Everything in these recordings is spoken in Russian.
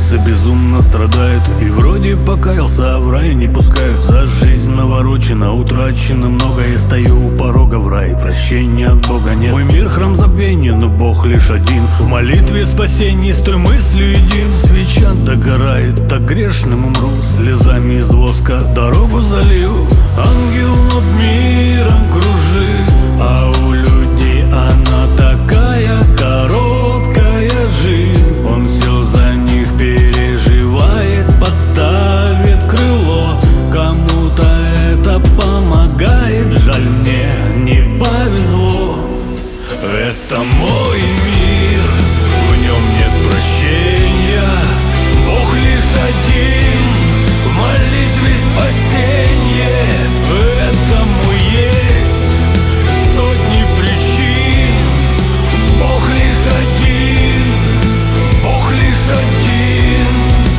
сердце безумно страдает. И вроде покаялся, а в рай не пускают. За жизнь наворочена, утрачено много. Я стою у порога в рай, прощения от Бога нет. Мой мир храм забвения, но Бог лишь один. В молитве спасения с той мыслью един. Свеча догорает, так грешным умру. Слезами из воска дорогу залью. Ангел над миром кружит, а у людей она такая короткая жизнь. Он все за них переживает, подставит крыло. Кому-то это помогает, жаль, мне не повезло. Это мой мир, в нем нет прощения. Бог лишь один, в молитве спасение. Этому есть сотни причин. Бог лишь один, Бог лишь один.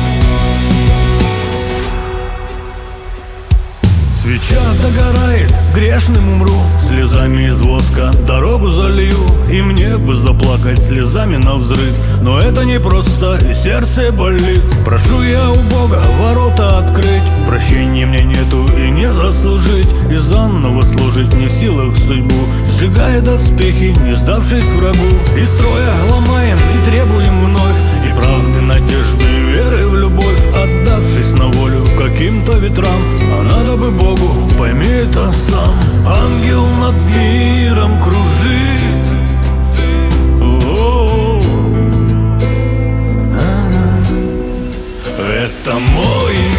Свеча догорает, грешным умру. Слезами из воска дорогу залью. И мне бы заплакать слезами навзрыд, но это не просто, и сердце болит. Прошу я у Бога ворота открыть. Прощения мне нету и не заслужить. И заново служить не в силах судьбу, сжигая доспехи, не сдавшись врагу. И строя ломаем и требуем вновь, и правды, надежды, веры в любовь. Отдавшись на волю каким-то ветрам, а надо бы Богу, пойми это сам. Ангел над миром кружит. Это мой